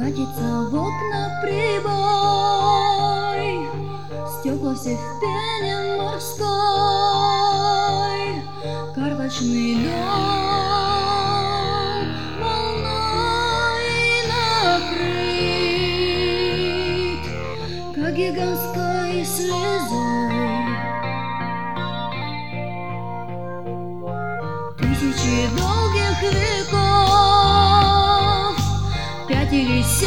Катится в окна прибой, стекла все в пене морской. Карточный дом волной накрыт, как гигантской слезой. Тысячи долгих веков, 50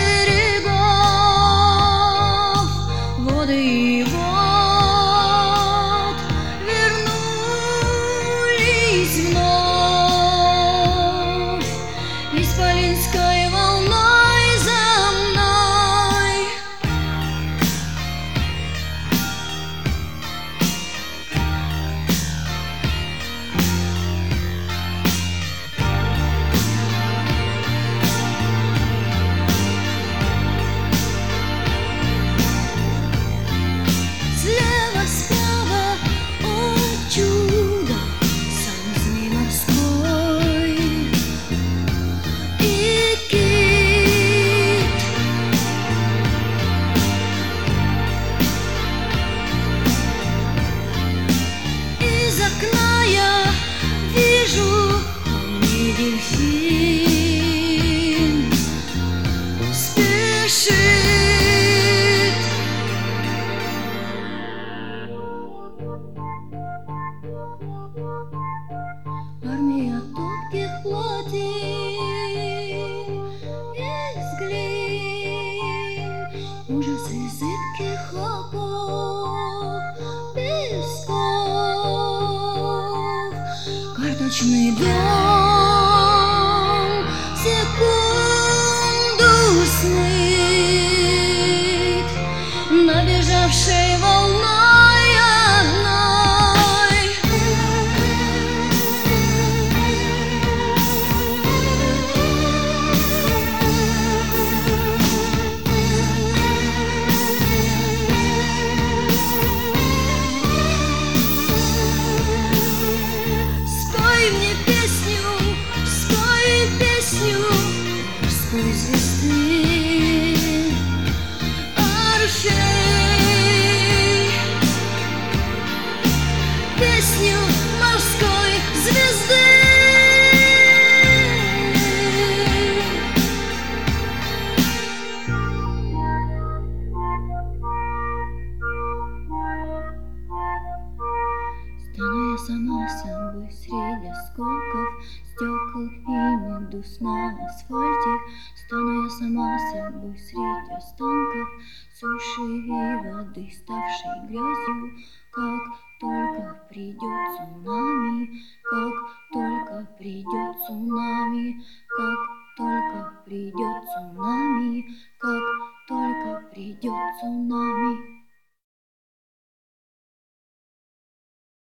берегов, воды и вод вернулись вновь исполинской волной за мной. Дельфин спешит. Армия тонких плотин из глин, ужасы зыбких оков, песков. Карточный дом секунду смыт набежавшей волной одной. Спой мне песню морской звезды, Орфей, песню морской звезды. Стану я сама собой среди осколков стекол и медуз на асфальте. Стану я сама собой среди останков суши и воды, ставшей грязью. Как только придет цунами, как только придет цунами, как только придет цунами, как только придет цунами.